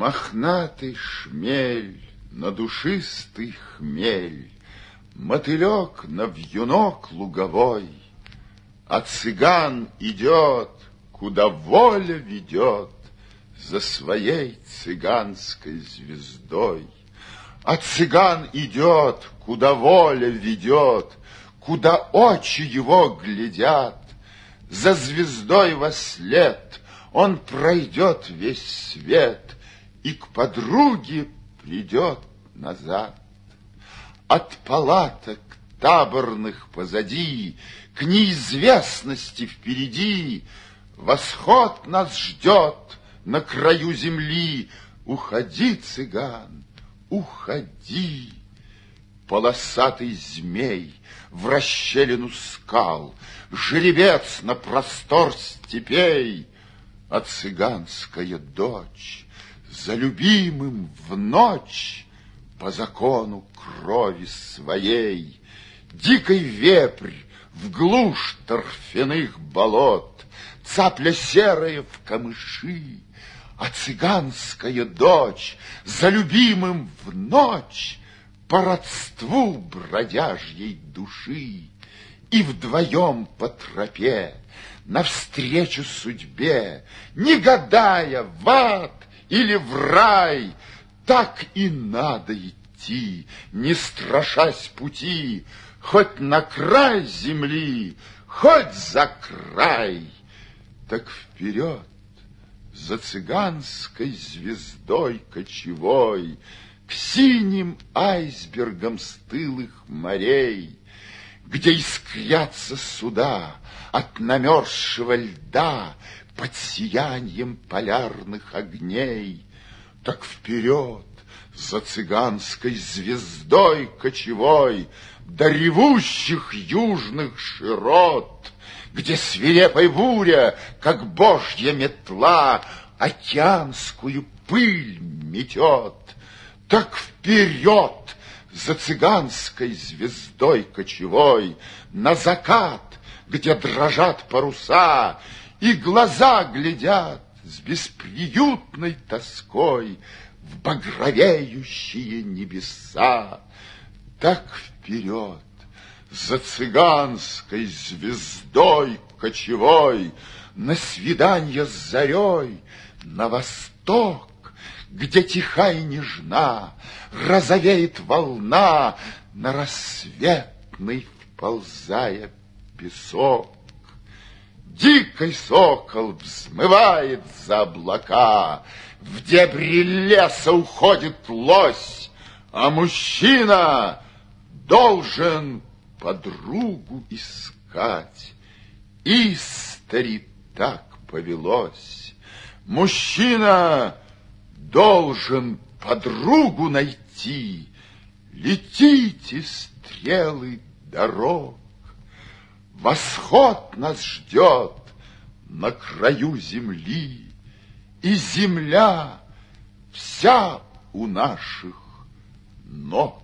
Мохнатый шмель на душистый хмель, мотылек на вьюнок луговой, а цыган идет, куда воля ведет, за своей цыганской звездой. А цыган идет, куда воля ведет, куда очи его глядят. За звездой вослед он пройдет весь свет и к подруге придет назад. От палаток таборных позади к неизвестности впереди восход нас ждет на краю земли. Уходи, цыган, уходи. Полосатый змей в расщелину скал, жеребец на простор степей, а цыганская дочь за любимым в ночь по закону крови своей. Дикий вепрь в глушь торфяных болот, цапля серая в камыши, а цыганская дочь за любимым в ночь по родству бродяжьей души. И вдвоем по тропе навстречу судьбе, не гадая, в ад или в рай, так и надо идти, не страшась пути, хоть на край земли, хоть за край. Так вперед за цыганской звездой кочевой к синим айсбергам стылых морей, где искрятся суда от намерзшего льда под сиянием полярных огней. Так вперед за цыганской звездой кочевой до ревущих южных широт, где свирепая буря, как божья метла, океанскую пыль метет. Так вперед за цыганской звездой кочевой на закат, где дрожат паруса, и глаза глядят с бесприютной тоской в багровеющие небеса. Так вперед за цыганской звездой кочевой на свиданье с зарей на восток, где тиха и нежна розовеет волна на рассветный вползая песок. Дикий сокол взмывает за облака, в дебри леса уходит лось, а мужчина должен подругу искать. Истори так повелось. Мужчина должен подругу найти. Летите, стрелы дорог, восход нас ждет на краю земли, и земля вся у наших ног.